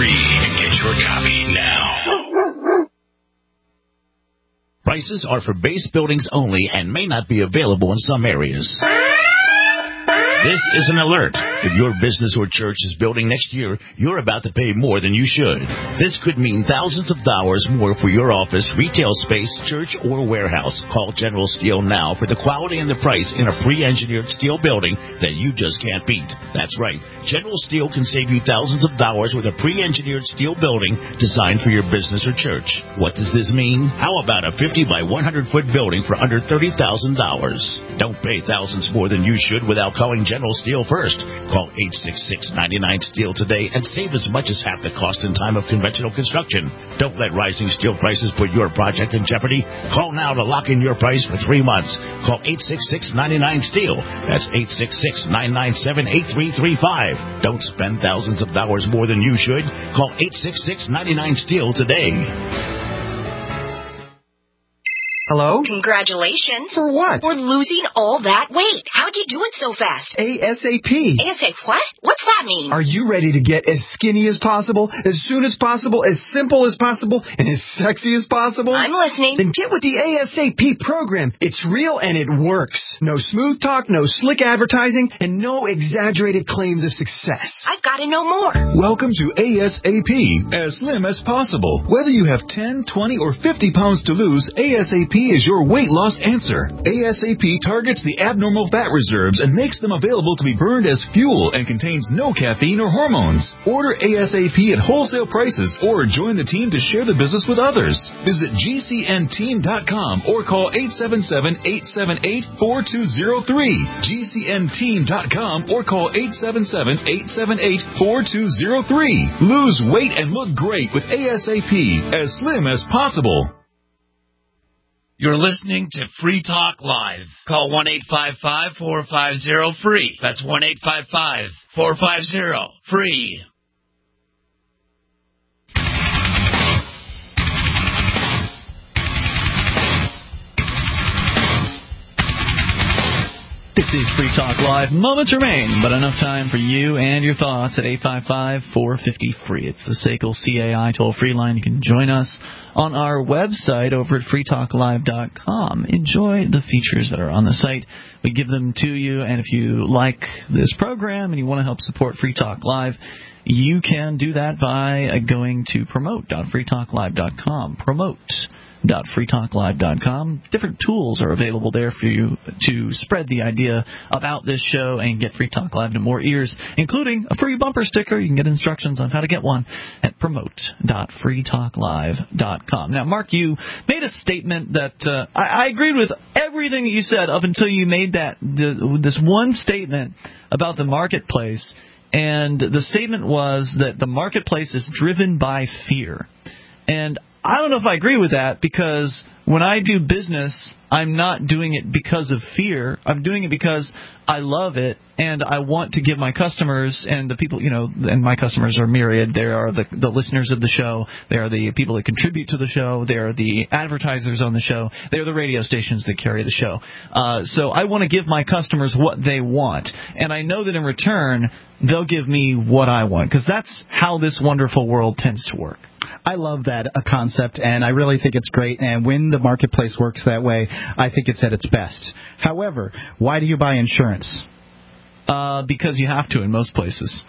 Prices are for base buildings only and may not be available in some areas. This is an alert. If your business or church is building next year, you're about to pay more than you should. This could mean thousands of dollars more for your office, retail space, church, or warehouse. Call General Steel now for the quality and the price in a pre-engineered steel building that you just can't beat. That's right. General Steel can save you thousands of dollars with a pre-engineered steel building designed for your business or church. What does this mean? How about a fifty by one hundred foot building for under thirty thousand dollars? Don't pay thousands more than you should without calling General Steel first. Call eight six six, nine nine, STEEL today and save as much as half the cost in time of conventional construction. Don't let rising steel prices put your project in jeopardy. Call now to lock in your price for three months. Call eight six six, nine nine, STEEL. That's eight six six, nine nine seven, eight three three five. Don't spend thousands of dollars more than you should. Call eight six six, nine nine, STEEL today. Hello? Congratulations. For what? For losing all that weight. How'd you do it so fast? ASAP. ASAP what? What's that mean? Are you ready to get as skinny as possible, as soon as possible, as simple as possible, and as sexy as possible? I'm listening. Then get with the ASAP program. It's real and it works. No smooth talk, no slick advertising, and no exaggerated claims of success. I've got to know more. Welcome to ASAP, as slim as possible. Whether you have ten, twenty, or fifty pounds to lose, ASAP is your weight loss answer. ASAP targets the abnormal fat reserves and makes them available to be burned as fuel and contains no caffeine or hormones. Order ASAP at wholesale prices or join the team to share the business with others. Visit G C N team dot com or call eight seven seven, eight seven eight, four two zero three. G C N team dot com or call eight seven seven, eight seven eight, four two zero three. Lose weight and look great with ASAP, as slim as possible. You're listening to Free Talk Live. Call one eight five five, four five zero, free. That's one eight five five, four five zero, free. This is Free Talk Live. Moments remain, but enough time for you and your thoughts at eight five five, four five zero, free. It's the S A C L C A I toll-free line. You can join us on our website over at free talk live dot com. Enjoy the features that are on the site. We give them to you, and if you like this program and you want to help support Free Talk Live, you can do that by going to promote dot free talk live dot com. Promote dot free talk live dot com. Different tools are available there for you to spread the idea about this show and get Free Talk Live to more ears, including a free bumper sticker. You can get instructions on how to get one at promote dot free talk live dot com. Now, Mark, you made a statement that uh, I, I agreed with everything that you said up until you made that the, this one statement about the marketplace, and the statement was that the marketplace is driven by fear. And I don't know if I agree with that, because when I do business, I'm not doing it because of fear. I'm doing it because I love it, and I want to give my customers and the people, you know, and my customers are myriad. They are the, the listeners of the show. They are the people that contribute to the show. They are the advertisers on the show. They are the radio stations that carry the show. Uh, so I want to give my customers what they want, and I know that in return, they'll give me what I want, because that's how this wonderful world tends to work. I love that a concept, and I really think it's great. And when the marketplace works that way, I think it's at its best. However, why do you buy insurance? Uh, because you have to in most places.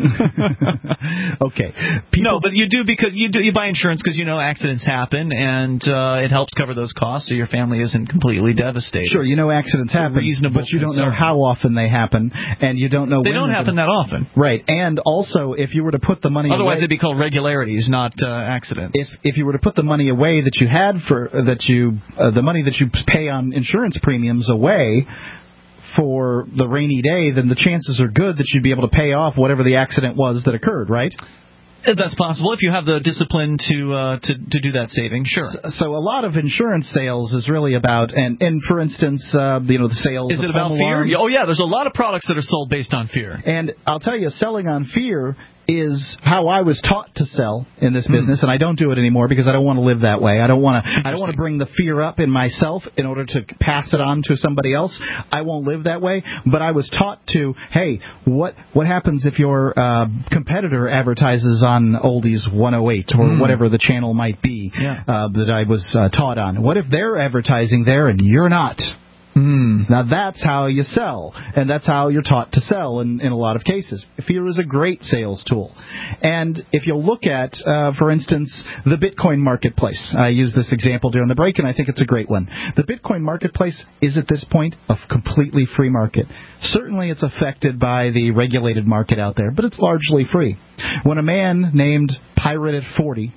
Okay. People, no, but you do because you do you buy insurance because you know accidents happen, and uh, it helps cover those costs so your family isn't completely devastated. Sure, you know accidents happen, but you don't know how often they happen, and you don't know they when don't happen gonna... that often. Right, and also if you were to put the money otherwise away, they'd be called regularities, not uh, accidents. If if you were to put the money away that you had for uh, that you uh, the money that you pay on insurance premiums away for the rainy day, then the chances are good that you'd be able to pay off whatever the accident was that occurred, right? That's possible if you have the discipline to uh, to to do that saving. Sure. So, so a lot of insurance sales is really about, and and for instance, uh, you know, the sales. Is of it about home fear? alarms. Oh yeah, there's a lot of products that are sold based on fear. And I'll tell you, selling on fear is how I was taught to sell in this business, and I don't do it anymore because I don't want to live that way. I don't want to. I don't want to bring the fear up in myself in order to pass it on to somebody else. I won't live that way. But I was taught to, hey, what what happens if your uh, competitor advertises on Oldies one oh eight or mm. whatever the channel might be yeah. uh, that I was uh, taught on? What if they're advertising there and you're not? Mm. Now that's how you sell, and that's how you're taught to sell in, in a lot of cases. Fear is a great sales tool. And if you'll look at, uh, for instance, the Bitcoin marketplace. I used this example during the break, and I think it's a great one. The Bitcoin marketplace is at this point a completely free market. Certainly it's affected by the regulated market out there, but it's largely free. When a man named Pirate at forty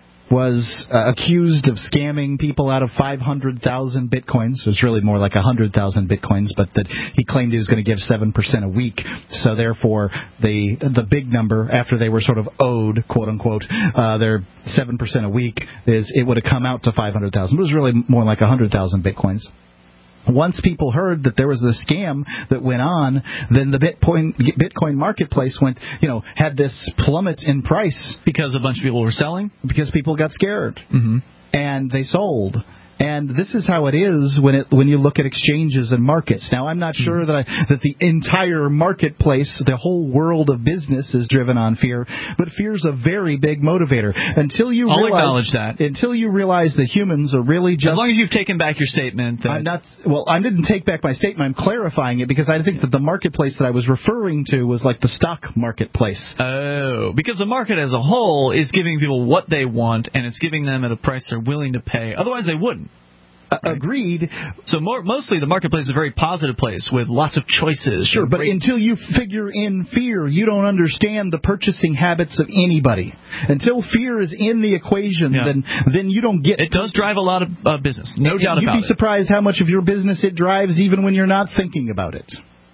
was uh, accused of scamming people out of five hundred thousand bitcoins. It was really more like one hundred thousand bitcoins, but that he claimed he was going to give seven percent a week. So therefore, the the big number, after they were sort of owed, quote unquote, uh, their seven percent a week, is it would have come out to five hundred thousand. It was really more like one hundred thousand bitcoins. Once people heard that there was a scam that went on, then the Bitcoin Bitcoin marketplace went, you know, had this plummet in price because a bunch of people were selling. Because people got scared, mm-hmm. and they sold. And this is how it is when it when you look at exchanges and markets. Now, I'm not sure that I, that the entire marketplace, the whole world of business, is driven on fear, but fear is a very big motivator. Until you I'll realize, acknowledge that. Until you realize that humans are really just. As long as you've taken back your statement. That... I'm not. Well, I didn't take back my statement. I'm clarifying it because I think that the marketplace that I was referring to was like the stock marketplace. Oh, because the market as a whole is giving people what they want, and it's giving them at a price they're willing to pay. Otherwise, they wouldn't. Right. Agreed. So more, mostly the marketplace is a very positive place with lots of choices. Sure, but great... until you figure in fear, you don't understand the purchasing habits of anybody. Until fear is in the equation, yeah. then then you don't get... It does drive a lot of uh, business, no and, doubt and about it. You'd be surprised how much of your business it drives even when you're not thinking about it.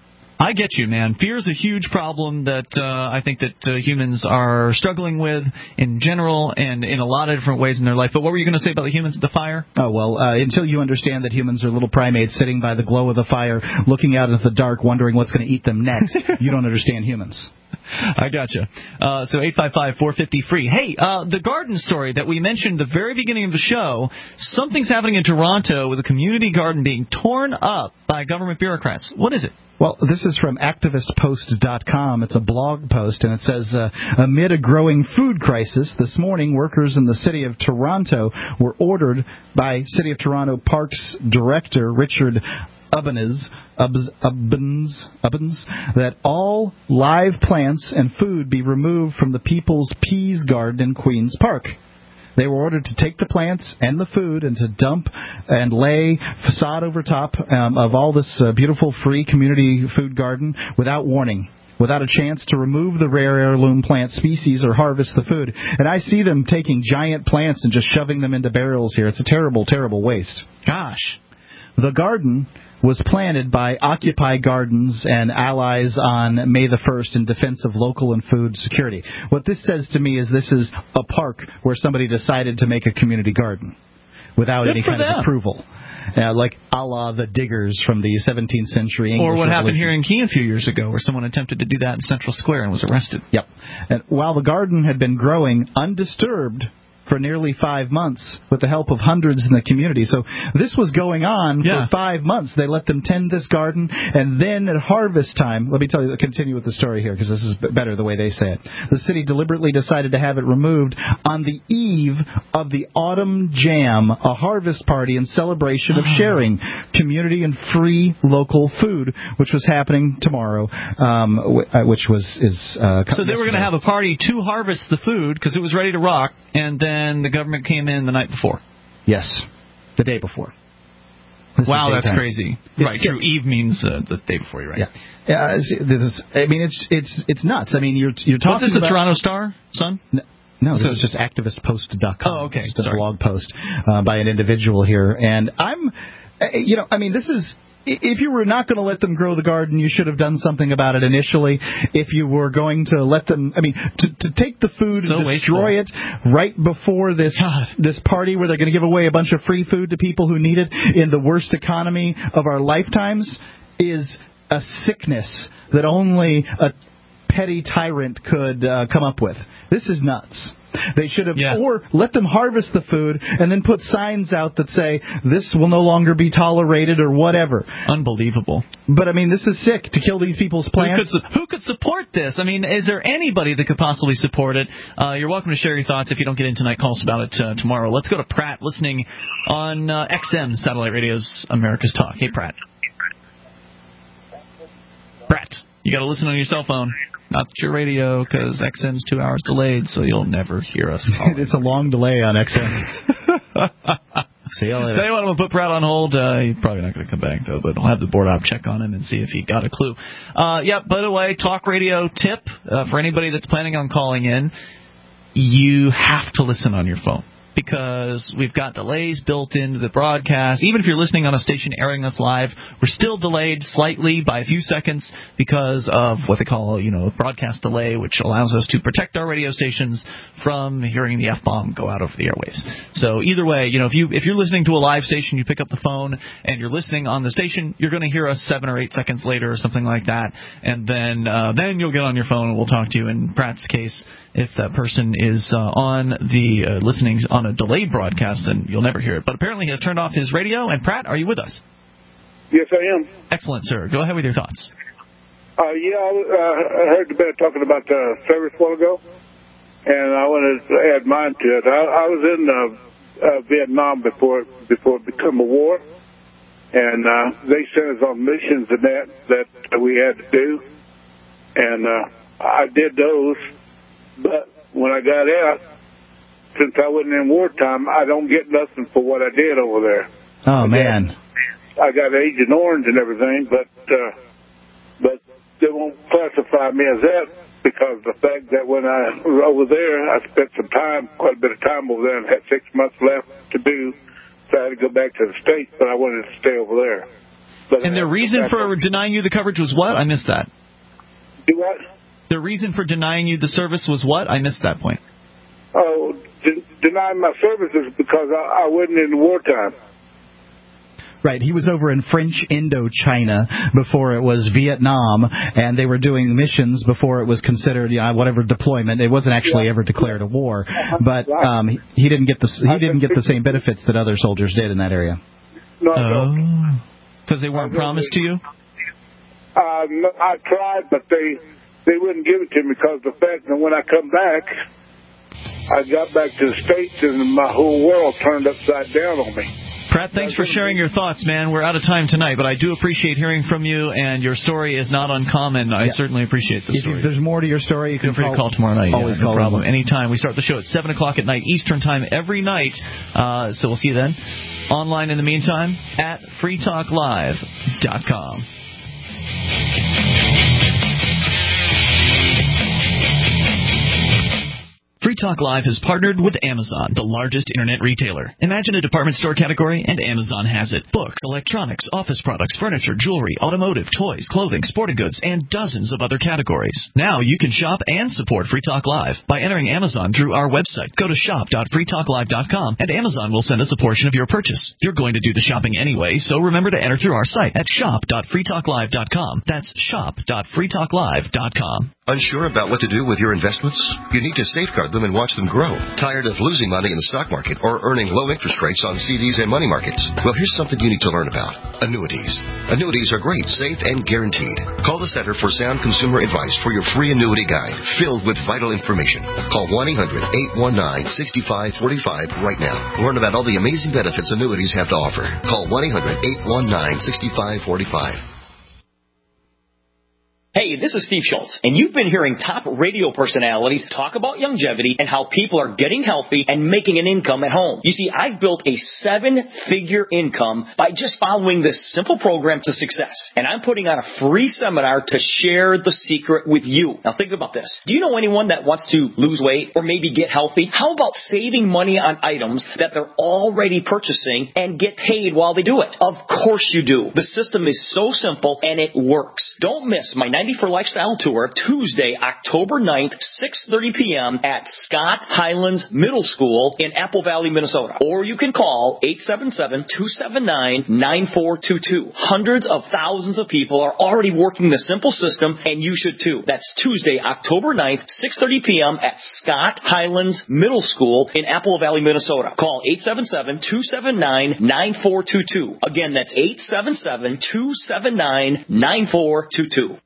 I get you, man. Fear is a huge problem that uh, I think that uh, humans are struggling with in general and in a lot of different ways in their life. But what were you going to say about the humans at the fire? Oh, well, uh, until you understand that humans are little primates sitting by the glow of the fire, looking out into the dark, wondering what's going to eat them next, you don't understand humans. I gotcha. Uh, so eight five five, four five zero, free. Hey, uh, the garden story that we mentioned at the very beginning of the show, something's happening in Toronto with a community garden being torn up by government bureaucrats. What is it? Well, this is from activist post dot com. It's a blog post, and it says, uh, amid a growing food crisis, this morning workers in the city of Toronto were ordered by City of Toronto Parks Director Richard Ubbins, Ubbins, Ubbins, Ubbins, that all live plants and food be removed from the People's Peas Garden in Queen's Park. They were ordered to take the plants and the food and to dump and lay facade over top um, of all this uh, beautiful free community food garden without warning, without a chance to remove the rare heirloom plant species or harvest the food. And I see them taking giant plants and just shoving them into barrels here. It's a terrible, terrible waste. Gosh. The garden was planted by Occupy Gardens and allies on May the first in defense of local and food security. What this says to me is this is a park where somebody decided to make a community garden without Good any kind them. of approval. Uh, like a la the diggers from the seventeenth century English Or what Revolution. happened here in Keene a few years ago where someone attempted to do that in Central Square and was arrested. Yep. And while the garden had been growing undisturbed for nearly five months with the help of hundreds in the community. So this was going on yeah. for five months. They let them tend this garden, and then at harvest time, let me tell you, continue with the story here because this is better the way they say it. The city deliberately decided to have it removed on the eve of the Autumn Jam, a harvest party in celebration of sharing community and free local food, which was happening tomorrow, um, which was is. Uh, so they were going to have a party to harvest the food because it was ready to rock, and then And the government came in the night before. Yes, the day before. This wow, that's crazy. It's, right, true. Eve means uh, the day before. You're right. Yeah, yeah. This, I mean, it's it's it's nuts. I mean, you're you're talking. Was this about, the Toronto Star, son? No, no this so, is just activist post dot com. Oh, okay. It's just a Sorry. blog post uh, by an individual here, and I'm, you know, I mean, this is. If you were not going to let them grow the garden, you should have done something about it initially. If you were going to let them, I mean, to, to take the food so and destroy wasteful. it right before this God. this party where they're going to give away a bunch of free food to people who need it in the worst economy of our lifetimes is a sickness that only a petty tyrant could uh, come up with. This is nuts. They should have, yeah. or let them harvest the food and then put signs out that say, this will no longer be tolerated or whatever. Unbelievable. But, I mean, this is sick to kill these people's plants. Who could, who could support this? I mean, is there anybody that could possibly support it? Uh, you're welcome to share your thoughts. If you don't get in tonight, call us about it uh, tomorrow. Let's go to Pratt, listening on uh, X M, Satellite Radio's America's Talk. Hey, Pratt. Pratt, you got to listen on your cell phone. Not your radio, because X M's two hours delayed, so you'll never hear us calling. It's a long delay on X M. See you later. Tell you what, I'm going to put Pratt on hold. Uh, he's probably not going to come back, though, but I'll have the board op check on him and see if he got a clue. Uh, yeah, by the way, talk radio tip uh, for anybody that's planning on calling in, you have to listen on your phone. Because we've got delays built into the broadcast. Even if you're listening on a station airing us live, we're still delayed slightly by a few seconds because of what they call, you know, broadcast delay, which allows us to protect our radio stations from hearing the F-bomb go out over the airwaves. So either way, you know, if you if you're listening to a live station, you pick up the phone and you're listening on the station, you're going to hear us seven or eight seconds later or something like that, and then uh, then you'll get on your phone and we'll talk to you. In Pratt's case, if that person is uh, on the uh, listening on a delayed broadcast, then you'll never hear it. But apparently he has turned off his radio. And, Pratt, are you with us? Yes, I am. Excellent, sir. Go ahead with your thoughts. Uh, yeah, I, uh, I heard the bit talking about the service a while ago, and I wanted to add mine to it. I, I was in uh, uh, Vietnam before, before it became a war, and uh, they sent us on missions and that, that we had to do, and uh, I did those. But when I got out, since I wasn't in wartime, I don't get nothing for what I did over there. Oh, I man. Got, I got Agent Orange and everything, but uh, but they won't classify me as that because the fact that when I was over there, I spent some time, quite a bit of time over there and had six months left to do, so I had to go back to the States, but I wanted to stay over there. But and the reason for home. denying you the coverage was what? I missed that. Do what? The reason for denying you the service was what? I missed that point. Oh, de- denying my services because I, I wasn't in wartime. Right, he was over in French Indochina before it was Vietnam, and they were doing missions before it was considered, you know, whatever deployment. It wasn't actually yeah. ever declared a war, but um, he didn't get the he didn't get the same benefits that other soldiers did in that area. No, oh, because they weren't promised to you. Uh, no, I tried, but they. They wouldn't give it to me because the fact that when I come back, I got back to the States and my whole world turned upside down on me. Pratt, thanks for sharing your thoughts, man. We're out of time tonight, but I do appreciate hearing from you, and your story is not uncommon. I yeah. certainly appreciate the story. If there's more to your story, you can Feel free call, to call tomorrow night. Always yeah, call. No problem. Anytime. We start the show at seven o'clock at night, Eastern Time, every night. Uh, so we'll see you then. Online in the meantime at free talk live dot com. Free Talk Live has partnered with Amazon, the largest internet retailer. Imagine a department store category, and Amazon has it. Books, electronics, office products, furniture, jewelry, automotive, toys, clothing, sporting goods, and dozens of other categories. Now you can shop and support Free Talk Live by entering Amazon through our website. Go to shop dot free talk live dot com, and Amazon will send us a portion of your purchase. You're going to do the shopping anyway, so remember to enter through our site at shop dot free talk live dot com. That's shop dot free talk live dot com. Unsure about what to do with your investments? You need to safeguard them and watch them grow. Tired of losing money in the stock market or earning low interest rates on C Ds and money markets? Well, here's something you need to learn about. Annuities. Annuities are great, safe, and guaranteed. Call the Center for Sound Consumer Advice for your free annuity guide filled with vital information. Call one eight hundred eight one nine six five four five right now. Learn about all the amazing benefits annuities have to offer. Call one eight hundred eight one nine six five four five. Hey, this is Steve Schultz, and you've been hearing top radio personalities talk about longevity and how people are getting healthy and making an income at home. You see, I've built a seven-figure income by just following this simple program to success, and I'm putting on a free seminar to share the secret with you. Now, think about this. Do you know anyone that wants to lose weight or maybe get healthy? How about saving money on items that they're already purchasing and get paid while they do it? Of course you do. The system is so simple, and it works. Don't miss my ninety Candy for Lifestyle Tour Tuesday, October ninth, six thirty p.m. at Scott Highlands Middle School in Apple Valley, Minnesota. Or you can call eight seven seven, two seven nine, nine four two two. Hundreds of thousands of people are already working the simple system, and you should too. That's Tuesday, October ninth, six thirty p.m. at Scott Highlands Middle School in Apple Valley, Minnesota. Call eight seven seven, two seven nine, nine four two two. Again, that's eight seven seven, two seven nine, nine four two two.